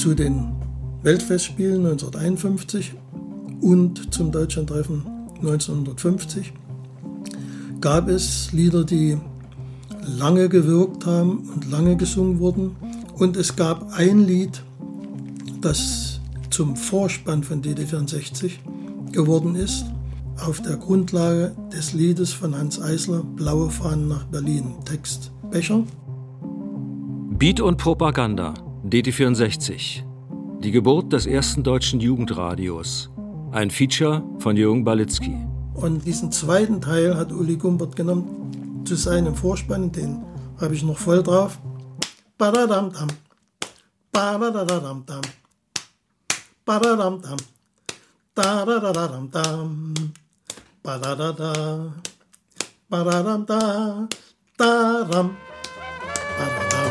zu den Weltfestspielen 1951 und zum Deutschlandtreffen 1950 gab es Lieder, die lange gewirkt haben und lange gesungen wurden. Und es gab ein Lied, das zum Vorspann von DD64 geworden ist, auf der Grundlage des Liedes von Hanns Eisler, Blaue Fahnen nach Berlin. Text Becher. Beat und Propaganda, DD64. Die Geburt des ersten deutschen Jugendradios. Ein Feature von Jürgen Balitzky. Und diesen zweiten Teil hat Uli Gumbert genommen zu seinem Vorspann, den habe ich noch voll drauf. Badadam-dam, badadadam-dam, badadam-dam, dadadadam-dam, badadada, badadam-da, dadam, badadam.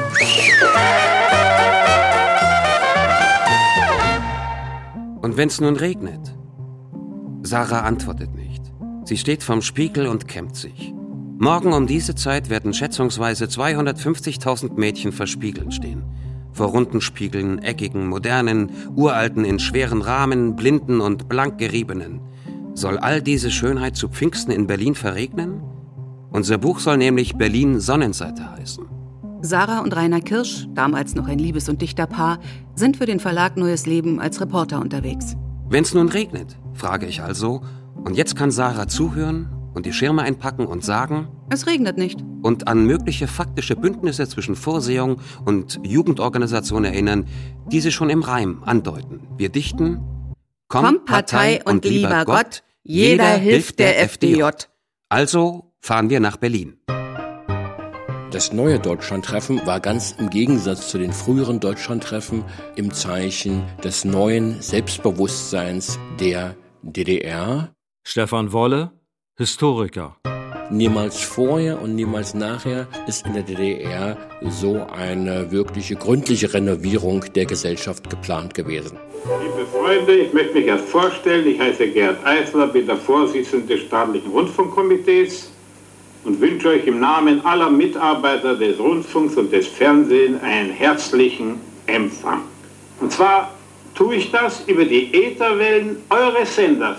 Und wenn's nun regnet? Sarah antwortet nicht. Sie steht vorm Spiegel und kämmt sich. Morgen um diese Zeit werden schätzungsweise 250.000 Mädchen vor Spiegeln stehen. Vor runden Spiegeln, eckigen, modernen, uralten, in schweren Rahmen, blinden und blank geriebenen. Soll all diese Schönheit zu Pfingsten in Berlin verregnen? Unser Buch soll nämlich Berlin Sonnenseite heißen. Sarah und Rainer Kirsch, damals noch ein Liebes- und Dichterpaar, sind für den Verlag Neues Leben als Reporter unterwegs. Wenn's nun regnet, frage ich also, und jetzt kann Sarah zuhören und die Schirme einpacken und sagen: Es regnet nicht. Und an mögliche faktische Bündnisse zwischen Vorsehung und Jugendorganisation erinnern, die sie schon im Reim andeuten. Wir dichten: Kommt Partei und lieber Gott, jeder hilft der FDJ. Also fahren wir nach Berlin. Das neue Deutschlandtreffen war ganz im Gegensatz zu den früheren Deutschlandtreffen im Zeichen des neuen Selbstbewusstseins der DDR. Stefan Wolle, Historiker. Niemals vorher und niemals nachher ist in der DDR so eine wirkliche gründliche Renovierung der Gesellschaft geplant gewesen. Liebe Freunde, ich möchte mich erst vorstellen. Ich heiße Gerd Eisler, bin der Vorsitzende des Staatlichen Rundfunkkomitees und wünsche euch im Namen aller Mitarbeiter des Rundfunks und des Fernsehens einen herzlichen Empfang. Und zwar tue ich das über die Ätherwellen eures Senders.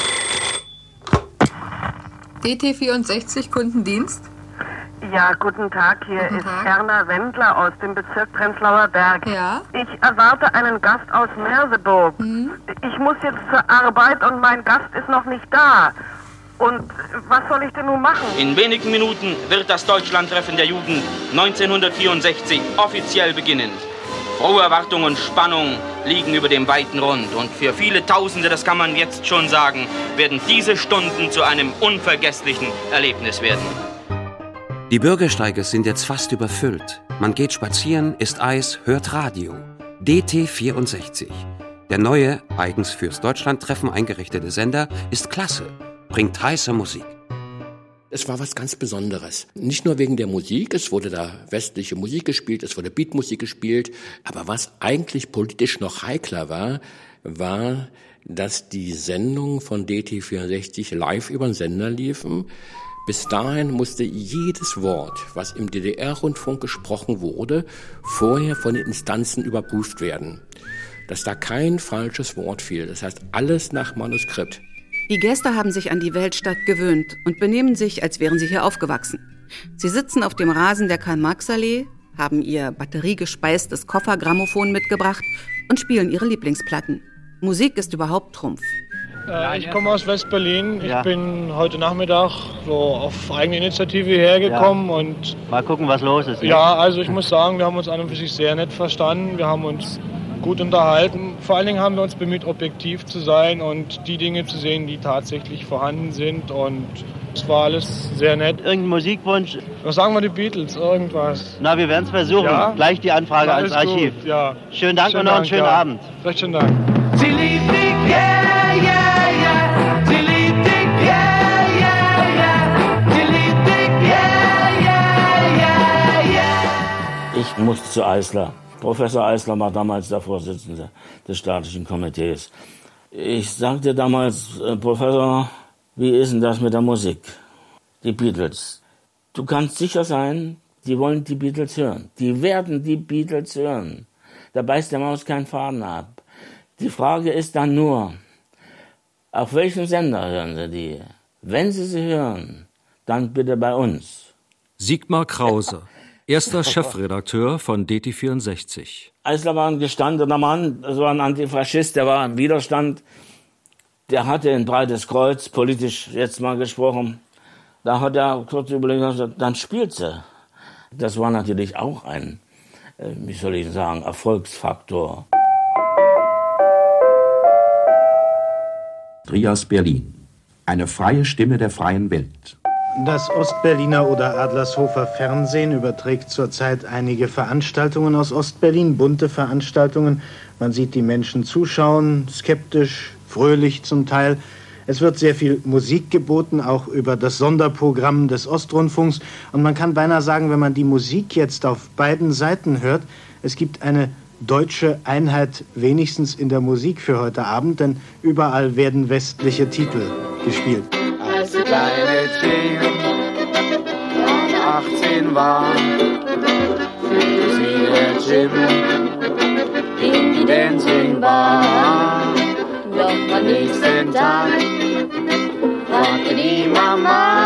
DT64 Kundendienst? Ja, guten Tag. Hier ist Erna Wendler aus dem Bezirk Prenzlauer Berg. Ja? Ich erwarte einen Gast aus Merseburg. Ich muss jetzt zur Arbeit und mein Gast ist noch nicht da. Und was soll ich denn nun machen? In wenigen Minuten wird das Deutschlandtreffen der Jugend 1964 offiziell beginnen. Frohe Erwartung und Spannung liegen über dem weiten Rund. Und für viele Tausende, das kann man jetzt schon sagen, werden diese Stunden zu einem unvergesslichen Erlebnis werden. Die Bürgersteige sind jetzt fast überfüllt. Man geht spazieren, isst Eis, hört Radio. DT64. Der neue, eigens fürs Deutschlandtreffen eingerichtete Sender ist klasse, bringt heiße Musik. Es war was ganz Besonderes. Nicht nur wegen der Musik, es wurde da westliche Musik gespielt, es wurde Beatmusik gespielt. Aber was eigentlich politisch noch heikler war, dass die Sendungen von DT64 live über den Sender liefen. Bis dahin musste jedes Wort, was im DDR-Rundfunk gesprochen wurde, vorher von den Instanzen überprüft werden. Dass da kein falsches Wort fiel. Das heißt, alles nach Manuskript. Die Gäste haben sich an die Weltstadt gewöhnt und benehmen sich, als wären sie hier aufgewachsen. Sie sitzen auf dem Rasen der Karl-Marx-Allee, haben ihr batteriegespeistes Koffergrammophon mitgebracht und spielen ihre Lieblingsplatten. Musik ist überhaupt Trumpf. Ich komme aus West-Berlin. Ich bin heute Nachmittag so auf eigene Initiative hergekommen und mal gucken, was los ist. Ja, also ich muss sagen, wir haben uns an und für sich sehr nett verstanden. Wir haben uns gut unterhalten. Vor allen Dingen haben wir uns bemüht, objektiv zu sein und die Dinge zu sehen, die tatsächlich vorhanden sind. Und es war alles sehr nett. Irgendein Musikwunsch? Was sagen wir, die Beatles? Irgendwas? Na, wir werden es versuchen. Ja? Gleich die Anfrage ans Archiv. Gut. Ja. Schönen Dank und noch einen schönen Abend. Recht schönen Dank. Sie liebt dich, yeah, yeah, yeah. Sie liebt dich, yeah, yeah, yeah. Sie liebt dich, yeah, yeah, yeah, yeah. Ich musste zu Eisler. Professor Eisler war damals der Vorsitzende des staatlichen Komitees. Ich sagte damals, Professor, wie ist denn das mit der Musik? Die Beatles. Du kannst sicher sein, die wollen die Beatles hören. Die werden die Beatles hören. Da beißt der Maus keinen Faden ab. Die Frage ist dann nur, auf welchem Sender hören Sie die? Wenn Sie sie hören, dann bitte bei uns. Sigmar Krause, erster Chefredakteur von DT64. Eisler war ein gestandener Mann, das war ein Antifaschist, der war im Widerstand. Der hatte ein breites Kreuz, politisch jetzt mal gesprochen. Da hat er kurz überlegt und gesagt, dann spielt sie. Das war natürlich auch ein, wie soll ich sagen, Erfolgsfaktor. Trias Berlin. Eine freie Stimme der freien Welt. Das Ostberliner oder Adlershofer Fernsehen überträgt zurzeit einige Veranstaltungen aus Ostberlin, bunte Veranstaltungen. Man sieht die Menschen zuschauen, skeptisch, fröhlich zum Teil. Es wird sehr viel Musik geboten, auch über das Sonderprogramm des Ostrundfunks. Und man kann beinahe sagen, wenn man die Musik jetzt auf beiden Seiten hört, es gibt eine deutsche Einheit wenigstens in der Musik für heute Abend, denn überall werden westliche Titel gespielt. Als die kleine 10, 18 war, führte sie der Jim in die Dancing Bar. Doch am nächsten Tag fragte die Mama,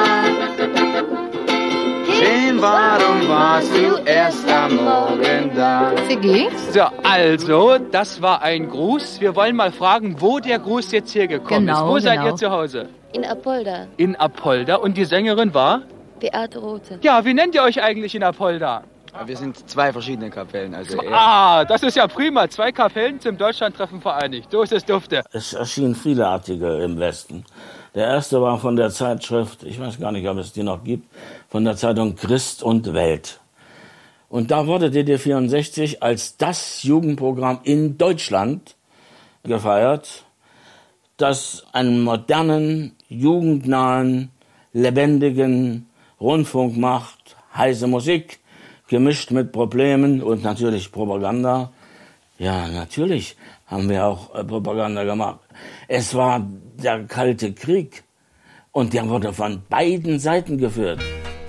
Jim, warum warst du erst am Morgen da? So, also, das war ein Gruß. Wir wollen mal fragen, wo der Gruß jetzt hergekommen ist. Wo seid ihr zu Hause? In Apolda. In Apolda. Und die Sängerin war? Beate Rothe. Ja, wie nennt ihr euch eigentlich in Apolda? Wir sind zwei verschiedene Kapellen. Also das ist ja prima. 2 Kapellen zum Deutschlandtreffen vereinigt. So ist es dufte. Es erschienen viele Artikel im Westen. Der erste war von der Zeitschrift, ich weiß gar nicht, ob es die noch gibt, von der Zeitung Christ und Welt. Und da wurde DT64 als das Jugendprogramm in Deutschland gefeiert, das einen modernen, jugendnahen, lebendigen Rundfunk macht, heiße Musik, gemischt mit Problemen und natürlich Propaganda. Ja, natürlich haben wir auch Propaganda gemacht. Es war der Kalte Krieg und der wurde von beiden Seiten geführt.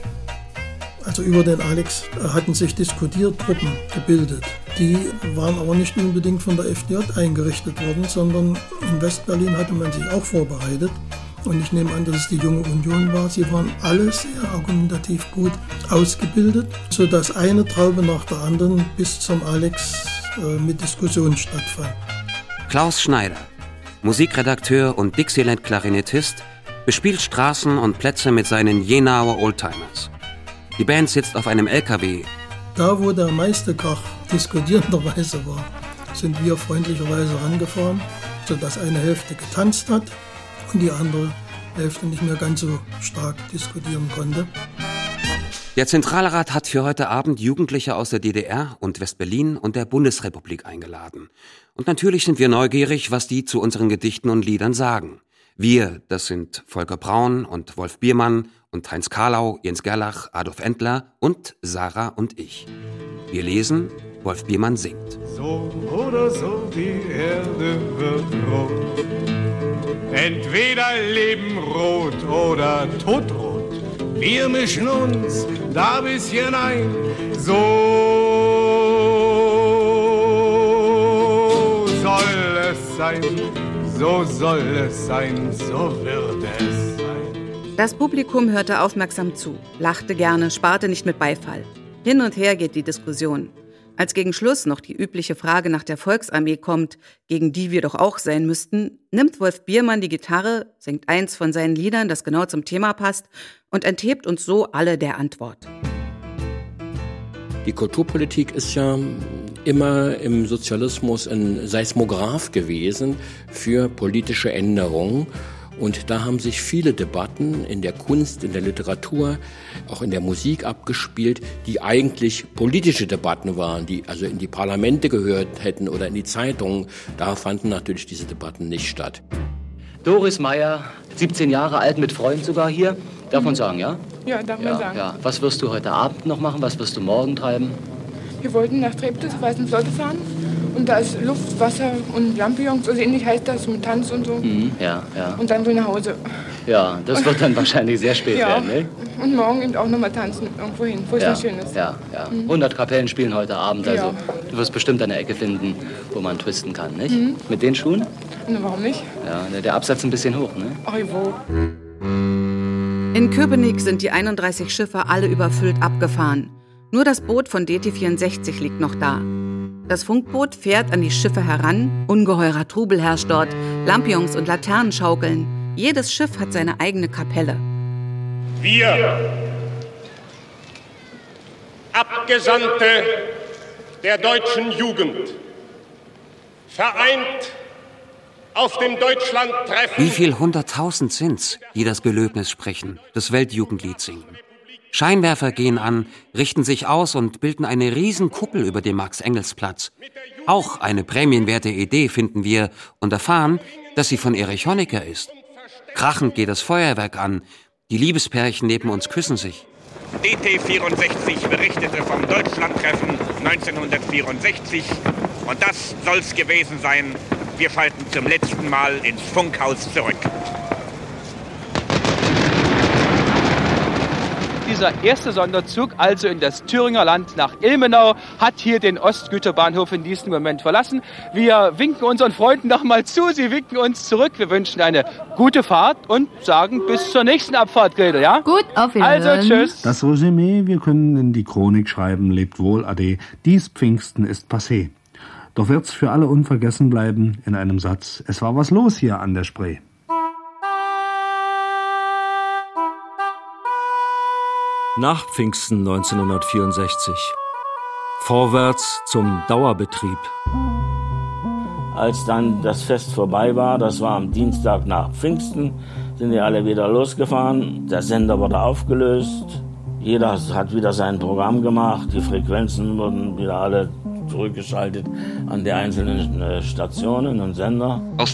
Also über den Alex hatten sich Diskutiergruppen gebildet. Die waren aber nicht unbedingt von der FDJ eingerichtet worden, sondern in Westberlin hatte man sich auch vorbereitet. Und ich nehme an, dass es die Junge Union war. Sie waren alle sehr argumentativ gut ausgebildet, sodass eine Traube nach der anderen bis zum Alex mit Diskussionen stattfand. Klaus Schneider, Musikredakteur und Dixieland-Klarinettist, bespielt Straßen und Plätze mit seinen Jenauer Oldtimers. Die Band sitzt auf einem LKW. Da, wo der meiste Krach diskutierenderweise war, sind wir freundlicherweise rangefahren, sodass eine Hälfte getanzt hat und die andere Hälfte nicht mehr ganz so stark diskutieren konnte. Der Zentralrat hat für heute Abend Jugendliche aus der DDR und Westberlin und der Bundesrepublik eingeladen. Und natürlich sind wir neugierig, was die zu unseren Gedichten und Liedern sagen. Wir, das sind Volker Braun und Wolf Biermann und Heinz Karlau, Jens Gerlach, Adolf Entler und Sarah und ich. Wir lesen, Wolf Biermann singt. So oder so, die Erde wird rot. Entweder Leben rot oder Todrot. Wir mischen uns da bisschen ein. So soll es sein, so soll es sein, so wird es sein. Das Publikum hörte aufmerksam zu, lachte gerne, sparte nicht mit Beifall. Hin und her geht die Diskussion. Als gegen Schluss noch die übliche Frage nach der Volksarmee kommt, gegen die wir doch auch sein müssten, nimmt Wolf Biermann die Gitarre, singt eins von seinen Liedern, das genau zum Thema passt, und enthebt uns so alle der Antwort. Die Kulturpolitik ist ja immer im Sozialismus ein Seismograph gewesen für politische Änderungen. Und da haben sich viele Debatten in der Kunst, in der Literatur, auch in der Musik abgespielt, die eigentlich politische Debatten waren, die also in die Parlamente gehört hätten oder in die Zeitungen. Da fanden natürlich diese Debatten nicht statt. Doris Meyer, 17 Jahre alt, mit Freund sogar hier. Darf man sagen, ja? Ja, darf man sagen. Ja. Was wirst du heute Abend noch machen? Was wirst du morgen treiben? Wir wollten nach Treptow zur Weißen Flotte fahren. Und da ist Luft, Wasser und Lampions, so ähnlich heißt das, mit Tanz und so. Ja. Und dann so nach Hause. Ja, das wird dann wahrscheinlich sehr spät werden, ne? Und morgen eben auch nochmal tanzen irgendwo hin, wo es noch schön ist. Ja. 100 Kapellen spielen heute Abend, also du wirst bestimmt eine Ecke finden, wo man twisten kann, nicht? Mit den Schuhen? Na, warum nicht? Ja, der Absatz ein bisschen hoch, ne? Ach, wo? In Köpenick sind die 31 Schiffe alle überfüllt abgefahren. Nur das Boot von DT64 liegt noch da. Das Funkboot fährt an die Schiffe heran, ungeheurer Trubel herrscht dort, Lampions und Laternen schaukeln. Jedes Schiff hat seine eigene Kapelle. Wir, Abgesandte der deutschen Jugend, vereint auf dem Deutschlandtreffen. Wie viel 100.000 sind's, die das Gelöbnis sprechen, das Weltjugendlied singen? Scheinwerfer gehen an, richten sich aus und bilden eine Riesenkuppel über dem Max-Engels-Platz. Auch eine prämienwerte Idee finden wir und erfahren, dass sie von Erich Honecker ist. Krachend geht das Feuerwerk an. Die Liebespärchen neben uns küssen sich. DT64 berichtete vom Deutschlandtreffen 1964. Und das soll's gewesen sein. Wir schalten zum letzten Mal ins Funkhaus zurück. Dieser erste Sonderzug, also in das Thüringer Land nach Ilmenau, hat hier den Ostgüterbahnhof in diesem Moment verlassen. Wir winken unseren Freunden nochmal zu, sie winken uns zurück. Wir wünschen eine gute Fahrt und sagen bis zur nächsten Abfahrt, Gretel, ja? Gut, auf Wiedersehen. Also, tschüss. Das Resümee, wir können in die Chronik schreiben, lebt wohl, ade, dies Pfingsten ist passé. Doch wird's für alle unvergessen bleiben in einem Satz, es war was los hier an der Spree. Nach Pfingsten 1964. Vorwärts zum Dauerbetrieb. Als dann das Fest vorbei war, das war am Dienstag nach Pfingsten, sind die alle wieder losgefahren. Der Sender wurde aufgelöst. Jeder hat wieder sein Programm gemacht. Die Frequenzen wurden wieder alle zurückgeschaltet an die einzelnen Stationen und Sender. Aus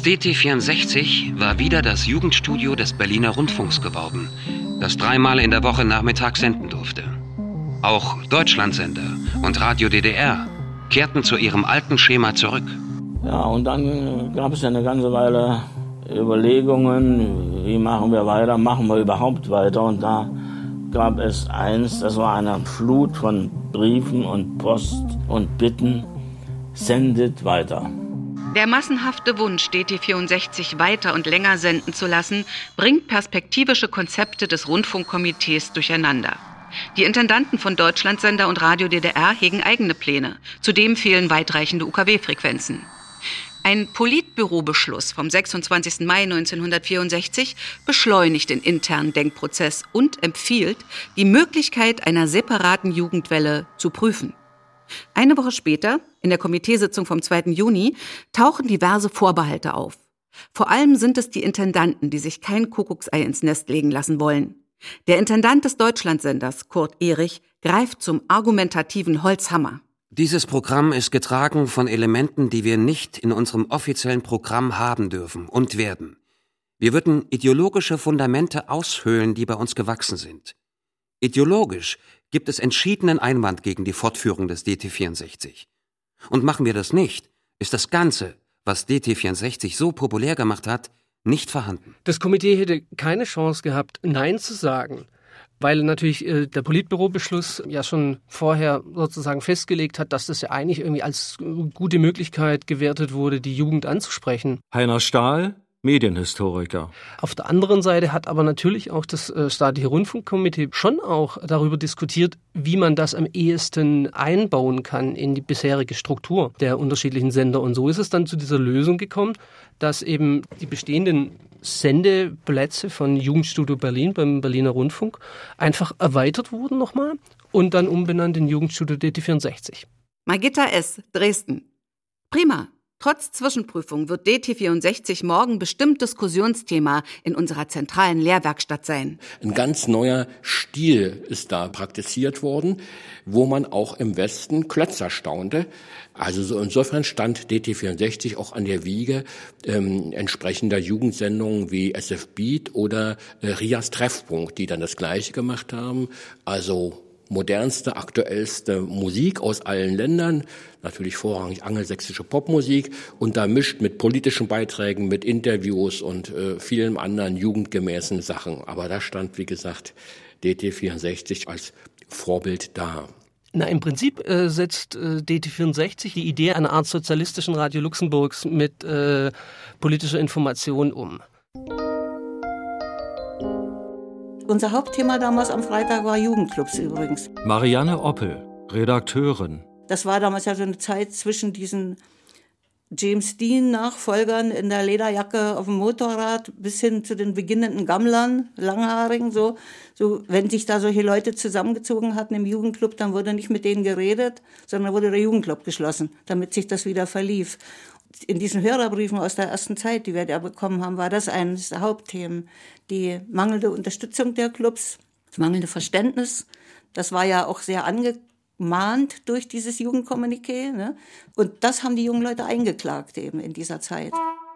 DT64 war wieder das Jugendstudio des Berliner Rundfunks geworden, das 3-mal in der Woche nachmittags senden durfte. Auch Deutschlandsender und Radio DDR kehrten zu ihrem alten Schema zurück. Ja, und dann gab es eine ganze Weile Überlegungen, wie machen wir weiter, machen wir überhaupt weiter. Und da gab es eins, das war eine Flut von Briefen und Post und Bitten, sendet weiter. Der massenhafte Wunsch, DT64 weiter und länger senden zu lassen, bringt perspektivische Konzepte des Rundfunkkomitees durcheinander. Die Intendanten von Deutschlandsender und Radio DDR hegen eigene Pläne. Zudem fehlen weitreichende UKW-Frequenzen. Ein Politbürobeschluss vom 26. Mai 1964 beschleunigt den internen Denkprozess und empfiehlt, die Möglichkeit einer separaten Jugendwelle zu prüfen. Eine Woche später, in der Komiteesitzung vom 2. Juni, tauchen diverse Vorbehalte auf. Vor allem sind es die Intendanten, die sich kein Kuckucksei ins Nest legen lassen wollen. Der Intendant des Deutschlandsenders, Kurt Erich, greift zum argumentativen Holzhammer. Dieses Programm ist getragen von Elementen, die wir nicht in unserem offiziellen Programm haben dürfen und werden. Wir würden ideologische Fundamente aushöhlen, die bei uns gewachsen sind. Ideologisch gibt es entschiedenen Einwand gegen die Fortführung des DT64. Und machen wir das nicht, ist das Ganze, was DT64 so populär gemacht hat, nicht vorhanden. Das Komitee hätte keine Chance gehabt, Nein zu sagen, weil natürlich der Politbürobeschluss ja schon vorher sozusagen festgelegt hat, dass das ja eigentlich irgendwie als gute Möglichkeit gewertet wurde, die Jugend anzusprechen. Heiner Stahl, Medienhistoriker. Auf der anderen Seite hat aber natürlich auch das staatliche Rundfunkkomitee schon auch darüber diskutiert, wie man das am ehesten einbauen kann in die bisherige Struktur der unterschiedlichen Sender. Und so ist es dann zu dieser Lösung gekommen, dass eben die bestehenden Sendeplätze von Jugendstudio Berlin beim Berliner Rundfunk einfach erweitert wurden nochmal und dann umbenannt in Jugendstudio DT64. Margitta S., Dresden. Prima. Trotz Zwischenprüfung wird DT64 morgen bestimmt Diskussionsthema in unserer zentralen Lehrwerkstatt sein. Ein ganz neuer Stil ist da praktiziert worden, wo man auch im Westen Klötzer staunte. Also so insofern stand DT64 auch an der Wiege entsprechender Jugendsendungen wie SF Beat oder Rias Treffpunkt, die dann das Gleiche gemacht haben. Also modernste, aktuellste Musik aus allen Ländern, natürlich vorrangig angelsächsische Popmusik und da mischt mit politischen Beiträgen, mit Interviews und vielen anderen jugendgemäßen Sachen. Aber da stand, wie gesagt, DT64 als Vorbild da. Na, im Prinzip setzt DT64 die Idee einer Art sozialistischen Radio Luxemburgs mit politischer Information um. Unser Hauptthema damals am Freitag war Jugendclubs übrigens. Marianne Oppel, Redakteurin. Das war damals ja so eine Zeit zwischen diesen James Dean-Nachfolgern in der Lederjacke auf dem Motorrad bis hin zu den beginnenden Gammlern, Langhaarigen. So, wenn sich da solche Leute zusammengezogen hatten im Jugendclub, dann wurde nicht mit denen geredet, sondern wurde der Jugendclub geschlossen, damit sich das wieder verlief. In diesen Hörerbriefen aus der ersten Zeit, die wir da bekommen haben, war das eines der Hauptthemen. Die mangelnde Unterstützung der Clubs, das mangelnde Verständnis. Das war ja auch sehr angemahnt durch dieses Jugendkommuniqué, ne? Und das haben die jungen Leute eingeklagt eben in dieser Zeit.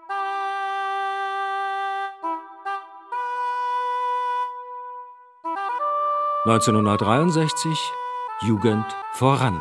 (1963) Jugend voran.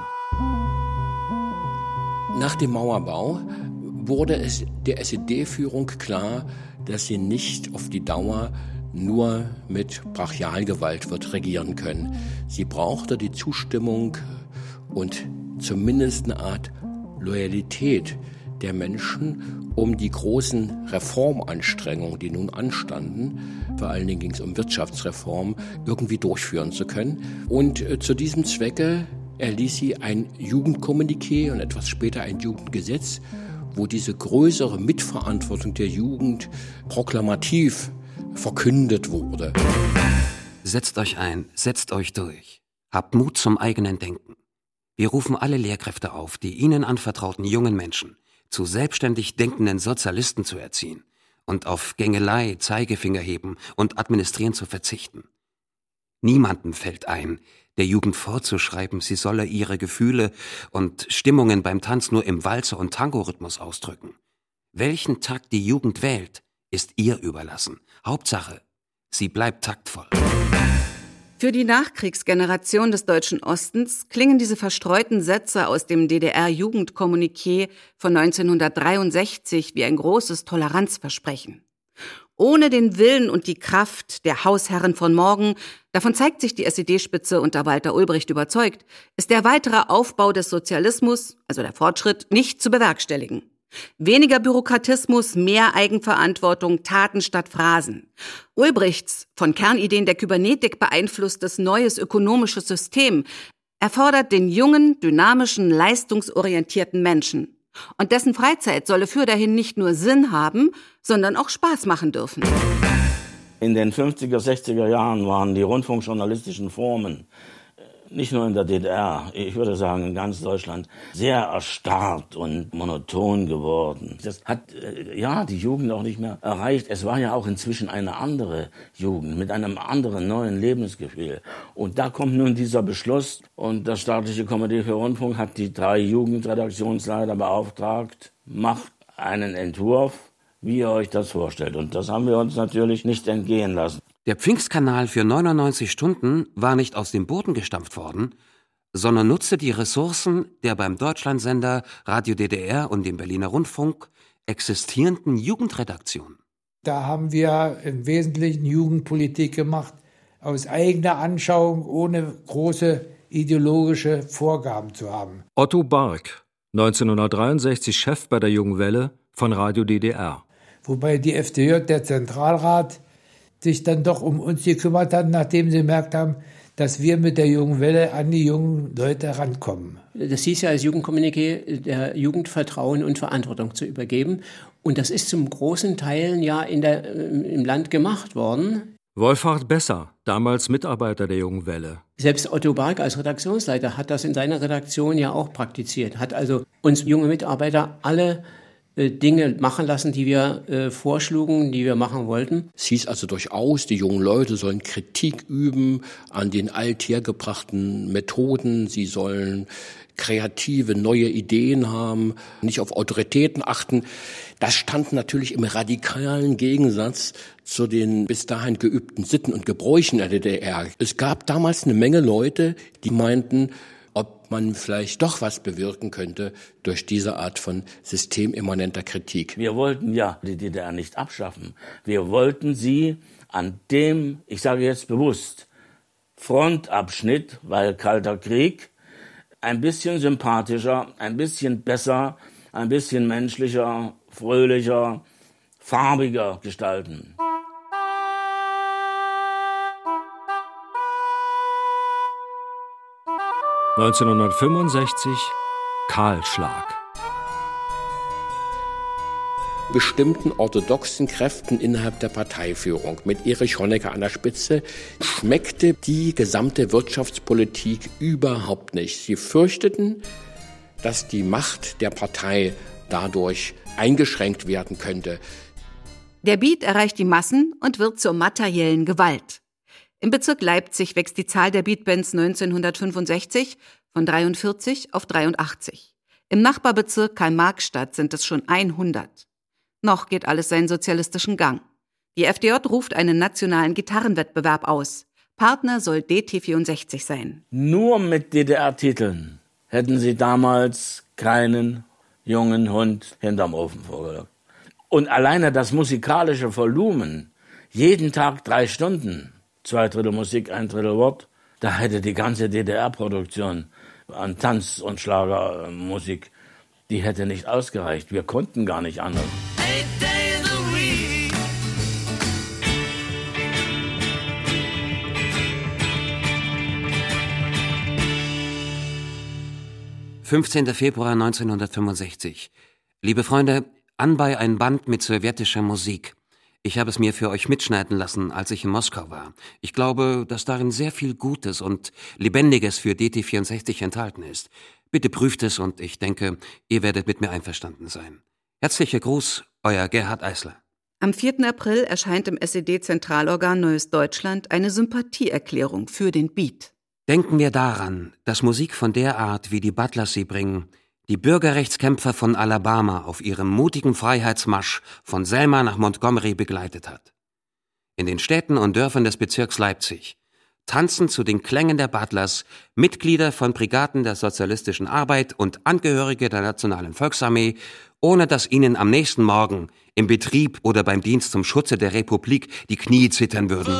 Nach dem Mauerbau wurde es der SED-Führung klar, dass sie nicht auf die Dauer nur mit Brachialgewalt wird regieren können. Sie brauchte die Zustimmung und zumindest eine Art Loyalität der Menschen, um die großen Reformanstrengungen, die nun anstanden, vor allen Dingen ging es um Wirtschaftsreform, irgendwie durchführen zu können. Und zu diesem Zwecke erließ sie ein Jugendkommuniqué und etwas später ein Jugendgesetz, wo diese größere Mitverantwortung der Jugend proklamativ verkündet wurde. Setzt euch ein, setzt euch durch. Habt Mut zum eigenen Denken. Wir rufen alle Lehrkräfte auf, die ihnen anvertrauten jungen Menschen zu selbstständig denkenden Sozialisten zu erziehen und auf Gängelei, Zeigefinger heben und Administrieren zu verzichten. Niemandem fällt ein, der Jugend vorzuschreiben, sie solle ihre Gefühle und Stimmungen beim Tanz nur im Walzer- und Tango-Rhythmus ausdrücken. Welchen Takt die Jugend wählt, ist ihr überlassen. Hauptsache, sie bleibt taktvoll. Für die Nachkriegsgeneration des Deutschen Ostens klingen diese verstreuten Sätze aus dem DDR-Jugendkommuniqué von 1963 wie ein großes Toleranzversprechen. Ohne den Willen und die Kraft der Hausherren von morgen, davon zeigt sich die SED-Spitze unter Walter Ulbricht überzeugt, ist der weitere Aufbau des Sozialismus, also der Fortschritt, nicht zu bewerkstelligen. Weniger Bürokratismus, mehr Eigenverantwortung, Taten statt Phrasen. Ulbrichts von Kernideen der Kybernetik beeinflusstes neues ökonomisches System erfordert den jungen, dynamischen, leistungsorientierten Menschen. Und dessen Freizeit solle für dahin nicht nur Sinn haben, sondern auch Spaß machen dürfen. In den 50er, 60er Jahren waren die rundfunkjournalistischen Formen, nicht nur in der DDR, ich würde sagen in ganz Deutschland, sehr erstarrt und monoton geworden. Das hat die Jugend auch nicht mehr erreicht. Es war ja auch inzwischen eine andere Jugend mit einem anderen neuen Lebensgefühl. Und da kommt nun dieser Beschluss und das Staatliche Komitee für Rundfunk hat die 3 Jugendredaktionsleiter beauftragt, macht einen Entwurf, wie ihr euch das vorstellt. Und das haben wir uns natürlich nicht entgehen lassen. Der Pfingstkanal für 99 Stunden war nicht aus dem Boden gestampft worden, sondern nutzte die Ressourcen der beim Deutschlandsender Radio DDR und dem Berliner Rundfunk existierenden Jugendredaktion. Da haben wir im Wesentlichen Jugendpolitik gemacht, aus eigener Anschauung, ohne große ideologische Vorgaben zu haben. Otto Bark, 1963 Chef bei der Jungen Welle von Radio DDR. Wobei die FDJ, der Zentralrat, sich dann doch um uns gekümmert hat, nachdem sie gemerkt haben, dass wir mit der Jungen Welle an die jungen Leute rankommen. Das hieß ja als Jugendkommuniqué, der Jugend Vertrauen und Verantwortung zu übergeben. Und das ist zum großen Teil ja im Land gemacht worden. Wolfhard Besser, damals Mitarbeiter der Jungen Welle. Selbst Otto Bark als Redaktionsleiter hat das in seiner Redaktion ja auch praktiziert. Hat also uns junge Mitarbeiter alle Dinge machen lassen, die wir vorschlugen, die wir machen wollten. Es hieß also durchaus, die jungen Leute sollen Kritik üben an den althergebrachten Methoden, sie sollen kreative, neue Ideen haben, nicht auf Autoritäten achten. Das stand natürlich im radikalen Gegensatz zu den bis dahin geübten Sitten und Gebräuchen der DDR. Es gab damals eine Menge Leute, die meinten, ob man vielleicht doch was bewirken könnte durch diese Art von systemimmanenter Kritik. Wir wollten ja die DDR nicht abschaffen. Wir wollten sie an dem, ich sage jetzt bewusst, Frontabschnitt, weil Kalter Krieg, ein bisschen sympathischer, ein bisschen besser, ein bisschen menschlicher, fröhlicher, farbiger gestalten. (1965) Kahlschlag. Bestimmten orthodoxen Kräften innerhalb der Parteiführung mit Erich Honecker an der Spitze schmeckte die gesamte Wirtschaftspolitik überhaupt nicht. Sie fürchteten, dass die Macht der Partei dadurch eingeschränkt werden könnte. Der Beat erreicht die Massen und wird zur materiellen Gewalt. Im Bezirk Leipzig wächst die Zahl der Beatbands 1965 von 43 auf 83. Im Nachbarbezirk Karl-Marx-Stadt sind es schon 100. Noch geht alles seinen sozialistischen Gang. Die FDJ ruft einen nationalen Gitarrenwettbewerb aus. Partner soll DT64 sein. Nur mit DDR-Titeln hätten sie damals keinen jungen Hund hinterm Ofen vorgelockt. Und alleine das musikalische Volumen, jeden Tag 3 Stunden, 2/3 Musik, 1/3 Wort, da hätte die ganze DDR-Produktion an Tanz- und Schlagermusik, die hätte nicht ausgereicht. Wir konnten gar nicht anders. »15. Februar 1965. Liebe Freunde, anbei ein Band mit sowjetischer Musik. Ich habe es mir für euch mitschneiden lassen, als ich in Moskau war. Ich glaube, dass darin sehr viel Gutes und Lebendiges für DT64 enthalten ist. Bitte prüft es und ich denke, ihr werdet mit mir einverstanden sein. Herzlicher Gruß, euer Gerhard Eisler.« Am 4. April erscheint im SED-Zentralorgan Neues Deutschland eine Sympathieerklärung für den Beat. Denken wir daran, dass Musik von der Art, wie die Butlers sie bringen, die Bürgerrechtskämpfer von Alabama auf ihrem mutigen Freiheitsmarsch von Selma nach Montgomery begleitet hat. In den Städten und Dörfern des Bezirks Leipzig tanzen zu den Klängen der Butlers Mitglieder von Brigaden der sozialistischen Arbeit und Angehörige der Nationalen Volksarmee, ohne dass ihnen am nächsten Morgen im Betrieb oder beim Dienst zum Schutze der Republik die Knie zittern würden.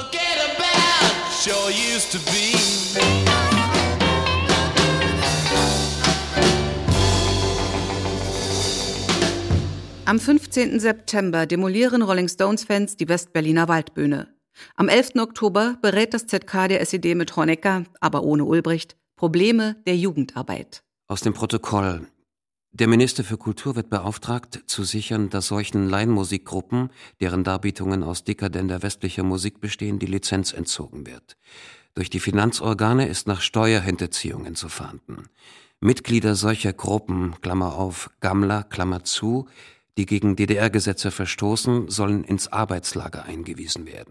Am 15. September demolieren Rolling Stones-Fans die Westberliner Waldbühne. Am 11. Oktober berät das ZK der SED mit Honecker, aber ohne Ulbricht, Probleme der Jugendarbeit. Aus dem Protokoll. Der Minister für Kultur wird beauftragt, zu sichern, dass solchen Laienmusikgruppen, deren Darbietungen aus dekadenter westlicher Musik bestehen, die Lizenz entzogen wird. Durch die Finanzorgane ist nach Steuerhinterziehungen zu fahnden. Mitglieder solcher Gruppen, Klammer auf, Gammler, Klammer zu, die gegen DDR-Gesetze verstoßen, sollen ins Arbeitslager eingewiesen werden.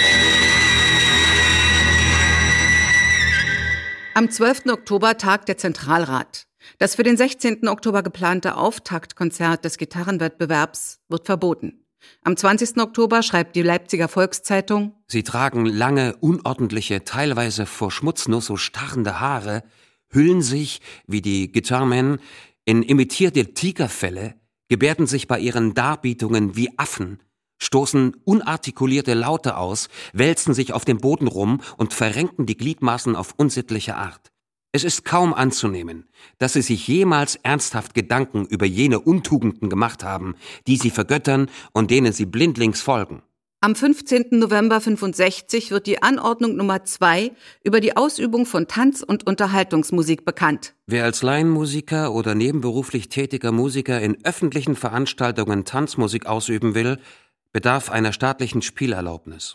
Am 12. Oktober tagt der Zentralrat. Das für den 16. Oktober geplante Auftaktkonzert des Gitarrenwettbewerbs wird verboten. Am 20. Oktober schreibt die Leipziger Volkszeitung: Sie tragen lange, unordentliche, teilweise vor Schmutz nur so starrende Haare, hüllen sich, wie die Guitarmen, in imitierte Tigerfelle, gebärden sich bei ihren Darbietungen wie Affen, stoßen unartikulierte Laute aus, wälzen sich auf dem Boden rum und verrenken die Gliedmaßen auf unsittliche Art. Es ist kaum anzunehmen, dass sie sich jemals ernsthaft Gedanken über jene Untugenden gemacht haben, die sie vergöttern und denen sie blindlings folgen. Am 15. November 1965 wird die Anordnung Nummer 2 über die Ausübung von Tanz- und Unterhaltungsmusik bekannt. Wer als Laienmusiker oder nebenberuflich tätiger Musiker in öffentlichen Veranstaltungen Tanzmusik ausüben will, bedarf einer staatlichen Spielerlaubnis.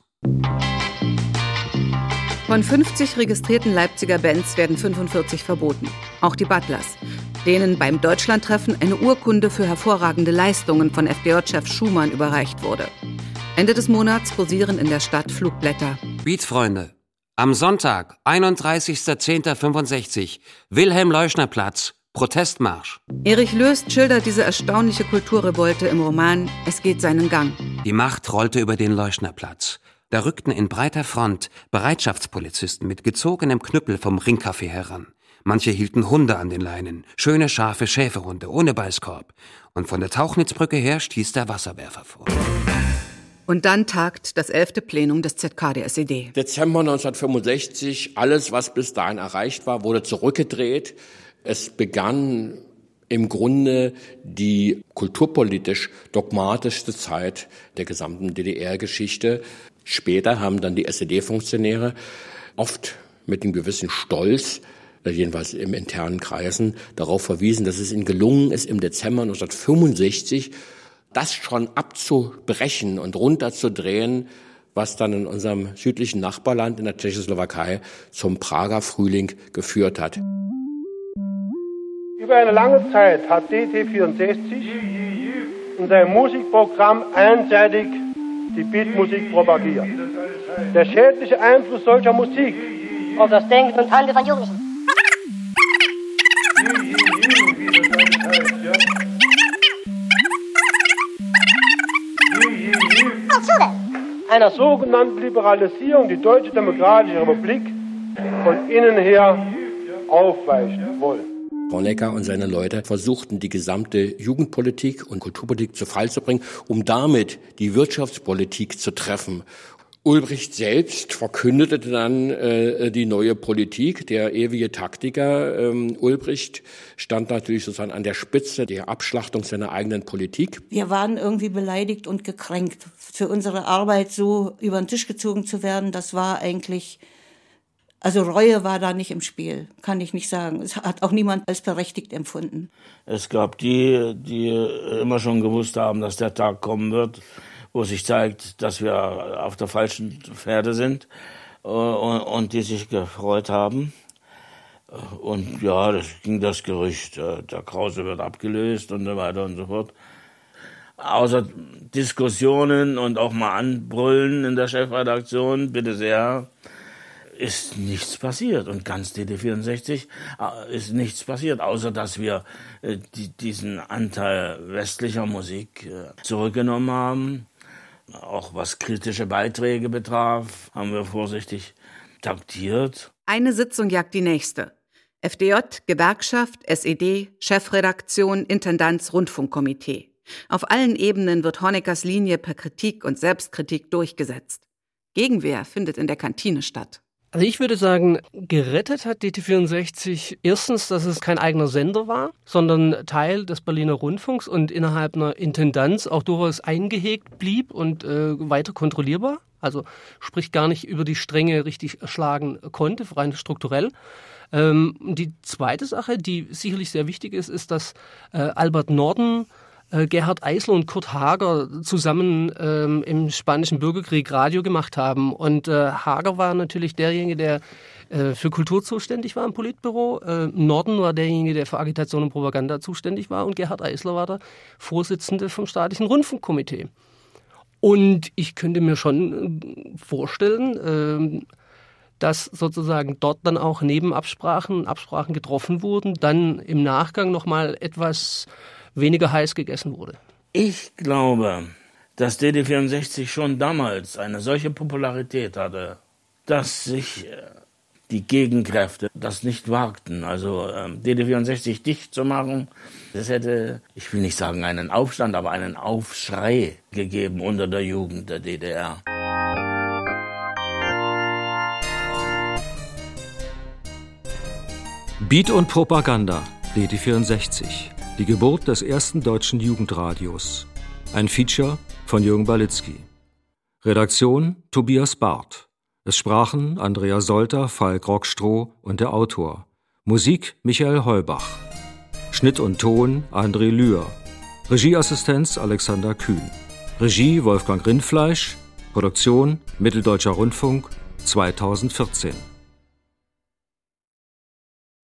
Von 50 registrierten Leipziger Bands werden 45 verboten. Auch die Butlers. denen beim Deutschlandtreffen eine Urkunde für hervorragende Leistungen von FDJ-Chef Schumann überreicht wurde. Ende des Monats kursieren in der Stadt Flugblätter. Beatfreunde, am Sonntag, 31.10.65, Wilhelm-Leuschner-Platz, Protestmarsch. Erich Löst schildert diese erstaunliche Kulturrevolte im Roman »Es geht seinen Gang«. Die Macht rollte über den Leuschnerplatz. Da rückten in breiter Front Bereitschaftspolizisten mit gezogenem Knüppel vom Ringcafé heran. Manche hielten Hunde an den Leinen, schöne scharfe Schäferhunde ohne Beißkorb. Und von der Tauchnitzbrücke her stieß der Wasserwerfer vor. Und dann tagt das 11. Plenum des ZK der SED. Dezember 1965, alles, was bis dahin erreicht war, wurde zurückgedreht. Es begann im Grunde die kulturpolitisch dogmatischste Zeit der gesamten DDR-Geschichte. Später haben dann die SED-Funktionäre oft mit einem gewissen Stolz, jedenfalls im internen Kreisen, darauf verwiesen, dass es ihnen gelungen ist, im Dezember 1965 das schon abzubrechen und runterzudrehen, was dann in unserem südlichen Nachbarland in der Tschechoslowakei zum Prager Frühling geführt hat. Über eine lange Zeit hat DT64 in seinem Musikprogramm einseitig die Beatmusik propagiert. Der schädliche Einfluss solcher Musik auf das Denken und Handeln von Jugendlichen. Einer sogenannten Liberalisierung die Deutsche Demokratische Republik von innen her aufweichen wollen. Honecker und seine Leute versuchten, die gesamte Jugendpolitik und Kulturpolitik zu Fall zu bringen, um damit die Wirtschaftspolitik zu treffen. Ulbricht selbst verkündete dann die neue Politik, der ewige Taktiker. Ulbricht stand natürlich sozusagen an der Spitze der Abschlachtung seiner eigenen Politik. Wir waren irgendwie beleidigt und gekränkt. Für unsere Arbeit so über den Tisch gezogen zu werden, das war eigentlich, also Reue war da nicht im Spiel, kann ich nicht sagen. Es hat auch niemand als berechtigt empfunden. Es gab die immer schon gewusst haben, dass der Tag kommen wird, wo sich zeigt, dass wir auf der falschen Pferde sind und die sich gefreut haben. Und ja, das ging das Gerücht, der Krause wird abgelöst und so weiter und so fort. Außer Diskussionen und auch mal Anbrüllen in der Chefredaktion, bitte sehr, ist nichts passiert. Und ganz DT64 ist nichts passiert, außer dass wir diesen Anteil westlicher Musik zurückgenommen haben. Auch was kritische Beiträge betraf, haben wir vorsichtig taktiert. Eine Sitzung jagt die nächste. FDJ, Gewerkschaft, SED, Chefredaktion, Intendanz, Rundfunkkomitee. Auf allen Ebenen wird Honeckers Linie per Kritik und Selbstkritik durchgesetzt. Gegenwehr findet in der Kantine statt. Also ich würde sagen, gerettet hat DT64 erstens, dass es kein eigener Sender war, sondern Teil des Berliner Rundfunks und innerhalb einer Intendanz auch durchaus eingehegt blieb und weiter kontrollierbar. Also sprich gar nicht über die Stränge richtig schlagen konnte, rein strukturell. Die zweite Sache, die sicherlich sehr wichtig ist, ist, dass Albert Norden, Gerhard Eisler und Kurt Hager zusammen im Spanischen Bürgerkrieg Radio gemacht haben. Und Hager war natürlich derjenige, der für Kultur zuständig war im Politbüro. Norden war derjenige, der für Agitation und Propaganda zuständig war. Und Gerhard Eisler war der Vorsitzende vom Staatlichen Rundfunkkomitee. Und ich könnte mir schon vorstellen, dass sozusagen dort dann auch neben Absprachen getroffen wurden, dann im Nachgang nochmal etwas weniger heiß gegessen wurde. Ich glaube, dass DT64 schon damals eine solche Popularität hatte, dass sich die Gegenkräfte das nicht wagten. Also DT64 dicht zu machen, das hätte, ich will nicht sagen einen Aufstand, aber einen Aufschrei gegeben unter der Jugend der DDR. Beat und Propaganda, DT64. Die Geburt des ersten deutschen Jugendradios. Ein Feature von Jürgen Balitzky. Redaktion Tobias Barth. Es sprachen Andrea Solter, Falk Rockstroh und der Autor. Musik Michael Heubach. Schnitt und Ton André Lühr. Regieassistenz Alexander Kühn. Regie Wolfgang Rindfleisch. Produktion Mitteldeutscher Rundfunk 2014.